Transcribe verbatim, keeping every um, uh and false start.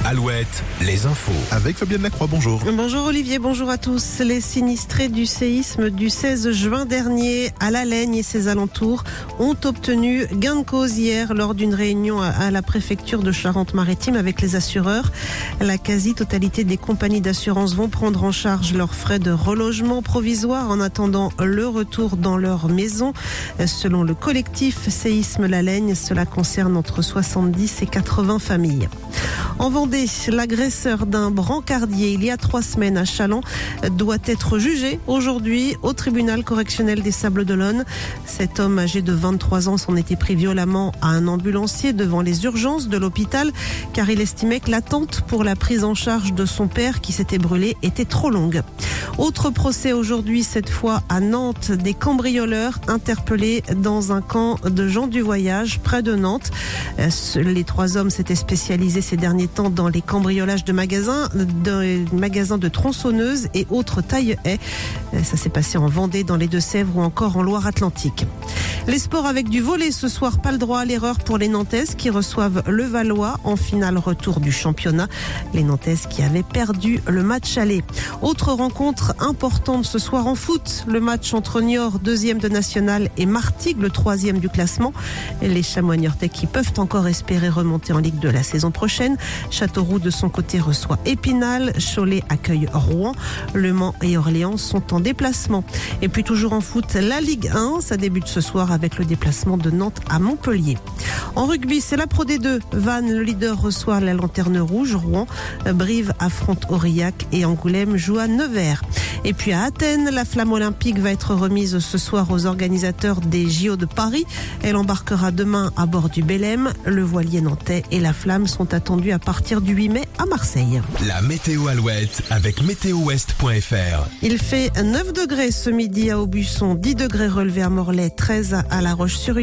Alouette, les infos. Avec Fabienne Lacroix, bonjour. Bonjour Olivier, bonjour à tous. Les sinistrés du séisme du seize juin dernier à La Laigne et ses alentours ont obtenu gain de cause hier lors d'une réunion à la préfecture de Charente-Maritime avec les assureurs. La quasi-totalité des compagnies d'assurance vont prendre en charge leurs frais de relogement provisoire en attendant le retour dans leur maison. Selon le collectif Séisme La Laigne, cela concerne entre soixante-dix et quatre-vingts familles. En Vendée, l'agresseur d'un brancardier il y a trois semaines à Challans doit être jugé aujourd'hui au tribunal correctionnel des Sables-d'Olonne. Cet homme âgé de vingt-trois ans s'en était pris violemment à un ambulancier devant les urgences de l'hôpital car il estimait que l'attente pour la prise en charge de son père qui s'était brûlé était trop longue. Autre procès aujourd'hui, cette fois à Nantes, des cambrioleurs interpellés dans un camp de gens du voyage près de Nantes. Les trois hommes s'étaient spécialisés ces derniers temps dans les cambriolages de magasins, de magasins de tronçonneuses et autres taille-haies. Ça s'est passé en Vendée, dans les Deux-Sèvres ou encore en Loire-Atlantique. Les sports avec du volley ce soir, pas le droit à l'erreur pour les Nantaises qui reçoivent le Valois en finale retour du championnat. Les Nantaises qui avaient perdu le match aller. Autre rencontre importante ce soir en foot, le match entre Niort, deuxième de national, et Martigues, le troisième du classement. Les Chamois niortais qui peuvent encore espérer remonter en Ligue deux la saison prochaine. Châteauroux de son côté reçoit Épinal, Cholet accueille Rouen, Le Mans et Orléans sont en déplacement. Et puis toujours en foot, la Ligue un, ça débute ce soir avec le déplacement de Nantes à Montpellier. En rugby, c'est la Pro D deux. Vannes, le leader, reçoit la Lanterne Rouge. Rouen, Brive affronte Aurillac et Angoulême joue à Nevers. Et puis à Athènes, la flamme olympique va être remise ce soir aux organisateurs des J O de Paris. Elle embarquera demain à bord du Belém. Le voilier nantais et la flamme sont attendus à partir du huit mai à Marseille. La météo Alouette avec météo ouest point f r. Il fait neuf degrés ce midi à Aubusson, dix degrés relevés à Morlaix, treize à La Roche-sur-Yon.